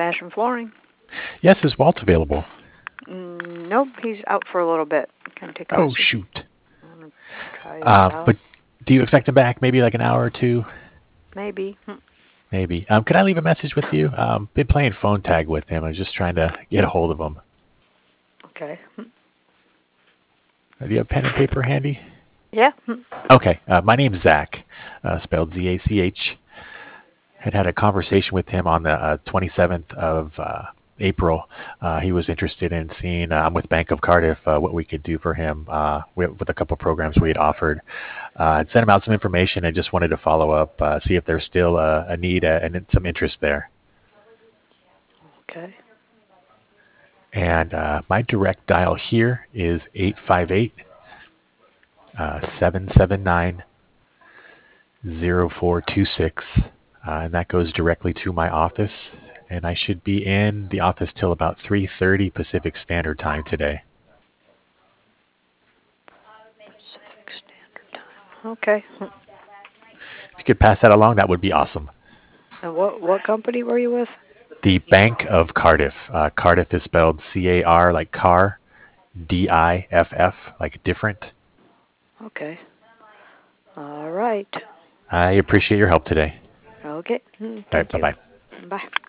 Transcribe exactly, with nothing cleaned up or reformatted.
Ashland Flooring. Yes, is Walt available? Mm, nope, he's out for a little bit. Can I take a Oh, message? shoot. I'm gonna try his Uh, cell. but do you expect him back maybe like an hour or two? Maybe. Hmm. Maybe. Um, could I leave a message with you? Um, been playing phone tag with him. I was just trying to get a hold of him. Okay. Hmm. Uh, Do you have pen and paper handy? Yeah. Hmm. Okay. Uh, my name's Zach, uh, spelled Z A C H. Had had a conversation with him on the uh, twenty-seventh of uh, April. Uh, he was interested in seeing, uh, I'm with Bank of Cardiff, uh, what we could do for him uh, with, with a couple programs we had offered. Uh, I'd sent him out some information and just wanted to follow up, uh, see if there's still a, a need uh, and some interest there. Okay. And uh, my direct dial here is eight five eight, seven seven nine, zero four two six. Uh, and that goes directly to my office. And I should be in the office till about three thirty Pacific Standard Time today. Pacific Standard Time. Okay. Hmm. If you could pass that along, that would be awesome. And what what company were you with? The Bank of Cardiff. Uh, Cardiff is spelled C A R like car, D I F F like different. Okay. All right. I appreciate your help today. Okay. Hmm. All right, Thank bye you. bye. Bye.